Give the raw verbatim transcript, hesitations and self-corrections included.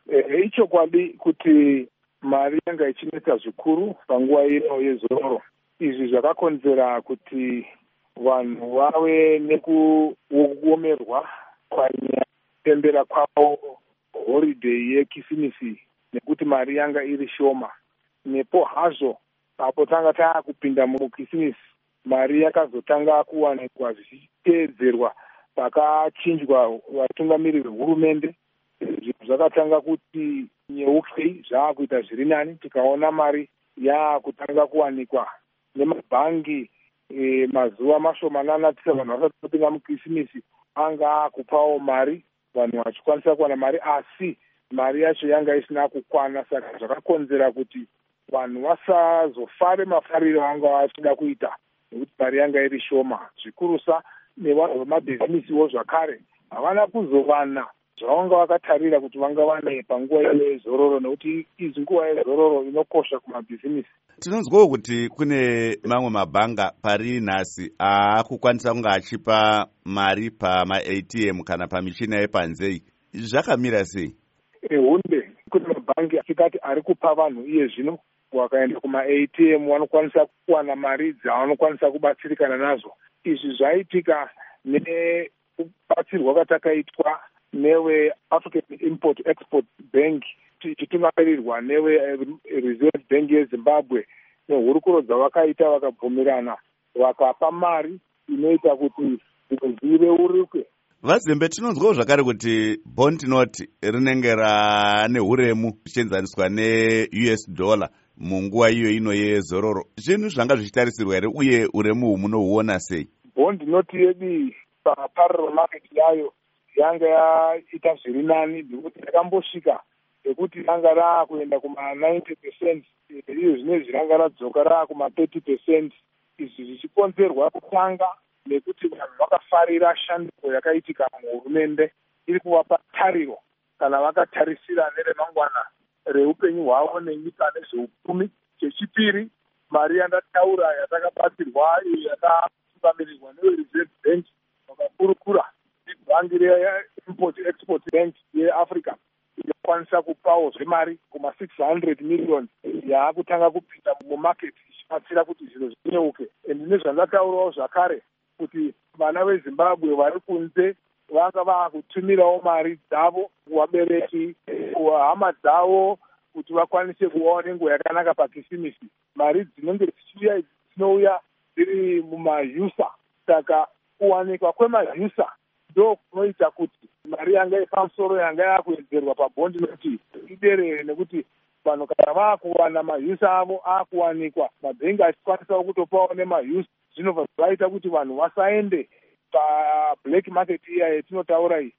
E, ichokwadi kuti mari yanga ichinetsa zvikuru panguva ino yezororo. Izvi zvakakonzera kuti vanhu vave nekuomerwa panyaya kutembera kwavo holiday yekisimisi nekuti mari yanga iri shoma. Nepo hazvo apo tanga taakupinda mukisimisi mari yakazotanga kuwanikwa zvichiteedzerwa pakachinjwa vatungamiriri vehurumende. Zvinhu zvakatanga kuti nyeukei, zvaakuita zviri nani. Tikaona mari yaakutanga kuwanikwa nemabhangi e, mazuva mashomanana tisa vanhu vasati vapinda mukisimisi anga akupawo mari vanhu vachikwanisa kuwana mari, asi mari yacho yanga isina kukwana. Saka zvakakonzera kuti vanhu vasazofare mafariro anga vachida kuita nekuti mari yanga iri shoma. Zvikurusa nevanhu vemabhizimisiwo zvakare havana kuzowana zvavanga vakatarira kuti vanga wane panguva yezororo, nekuti izi nguva yezororo inokosha kumabhizimisi. Tinonzwawo kuti kune mamwe mabhanga pari nhasi aakukwanisa kunge achipa mari pama-A T M kana pamichina yepanzei. Zvakamira sei? Ehunde, kune mabhangi asikati ari kupa vanhu iye zvino wakaenda kuma-A T M vanokwanisa kuwana mari dzavanokwanisa kubatsirikana nazo. Izvi zvaitika nekubatsirwa kwatakaitwa newe African Import Export Bank tichitungamirirwa newe Reserve Bank yeZimbabwe nehurukuro dzavakaita vakabvumirana vakapa mari inoita kuti zvireruke. Vazembe, tinonzwawo zvakare kuti bond note rinenge rane huremu zvichienzaniswa ne-U S dollar munguva iyo ino yezororo. Zvinhu zvanga zvichitarisirwa here uye uremu uhu munohuona sei? Bond note yedu paparallel market yayo yanga yaita zviri nani nekuti yakambosvika ekuti ranga raakuenda kuma ninety percent, iyo zvinezvi ranga radzoka raakuma thirty percent. Izvi zvichikonzerwa kutanga nekuti vanhu vakafarira shandiko yakaitika muhurumende iri kuvapa tariro kana vakatarisira neremangwana reupenyu hwavo nenyika nezveupfumi. Chechipiri, mari yandataura yatakabatsirwa iyo yakatungamirirwa neReserve Bank vakakurukura ibhangi re-Import Export Bank yeAfrica inokwanisa kupawo zvemari kuma six hundred million yaakutanga kupinda mumarket ichibatsira kuti zvinhu zvinyeuke. Ende nezvandataurawo zvakare kuti vana veZimbabwe vari kunze vanga vaakutumirawo mari dzavo kuvabereki, kuhama dzavo kuti vakwanise kuvawo nenguva yakanaka pakisimisi. Mari dzinenge dzichiuya dzinouya dziri mumayusa. Saka kuwanikwa kwemajusa ndo kunoita kuti mari yanga yepamusoro yanga yakuwedzerwa pabondi noti iderere, nekuti vanhu kana vaakuwana majusa avo aakuwanikwa mabhengi achikwanisawo kutopawo nemajusa. Zvinobva zvaita kuti vanhu vasaende pablack market iya yetinotaura iyi